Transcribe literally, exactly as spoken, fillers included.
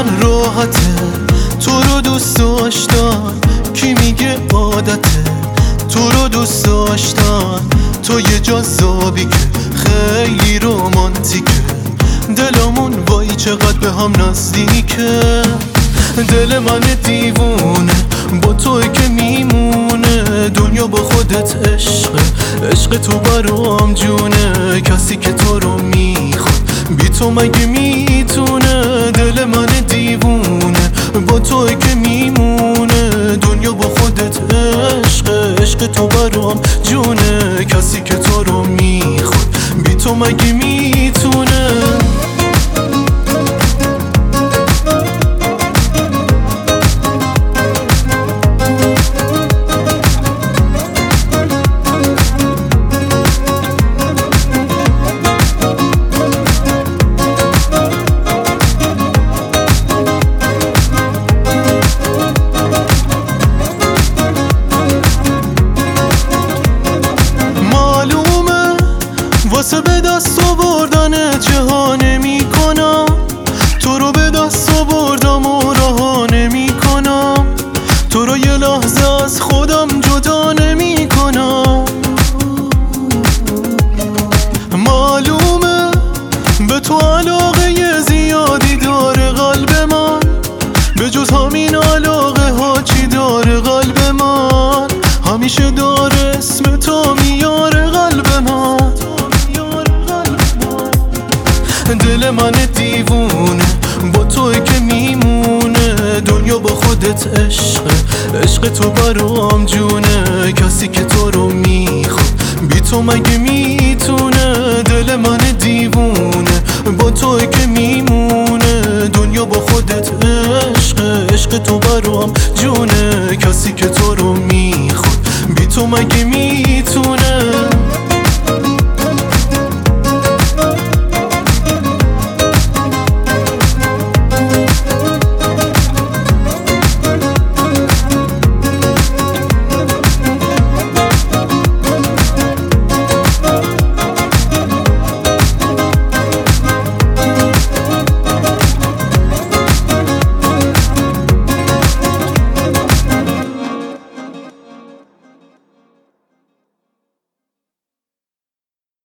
من راحته تو رو دوست داشتن، کی میگه عادته تو رو دوست داشتن. تو یه جذابی که خیلی رومانتیکه، دلمون وای چقدر به هم نزدیکه. دل من دیوونه با توی که میمونه، دنیا با خودت عشقه، عشق تو برام جونه. کسی که تو رو میخواد بی تو مگه میتونه؟ دل من دیوونه با توی که میمونه، دنیا با خودت عشقه، عشق تو برام جونه. کسی که تو رو میخواد بی تو مگه میتونه؟ واسه به دست آوردن جهان نمی کنم، تو رو به دست آوردم و رها نمی کنم. تو رو یه لحظه از خودم جدا نمی کنم. معلومه به تو علاقه زیادی داره قلب من، به جز همین علاقه ها چی داره قلب من؟ همیشه داره اسم تو میاره قلب من. دل من دیوونه با توی که میمونه، دنیا با خودت عشقه، عشق تو برام جونه. کسی که تو رو میخواد بی تو مگه می